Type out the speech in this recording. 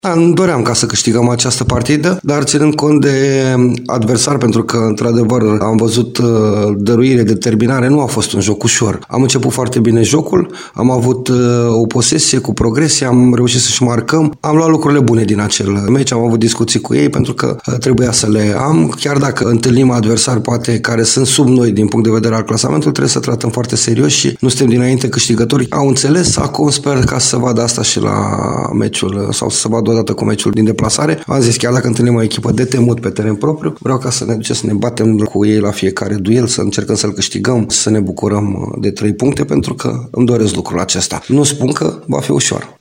Da, nu doream ca să câștigăm această partidă, dar ținând cont de adversar, pentru că, într-adevăr, am văzut dăruire, determinare, nu a fost un joc ușor. Am început foarte bine jocul, am avut o posesie cu progresie, am reușit să-și marcăm, am luat lucrurile bune din acel meci, am avut discuții cu ei, pentru că trebuia să le am, chiar dacă întâlnim adversari, poate, care sunt sub noi din punct de vedere al clasamentului, trebuie să tratăm foarte serios și nu suntem dinainte câștigători. Au înțeles, acum sper ca să vadă asta și la meciul, sau să vadă odată cu meciul din deplasare. Am zis, chiar dacă întâlnim o echipă de temut pe teren propriu, vreau ca să ne ducem să ne batem cu ei la fiecare duel, să încercăm să-l câștigăm, să ne bucurăm de 3 puncte, pentru că îmi doresc lucrul acesta. Nu spun că va fi ușor.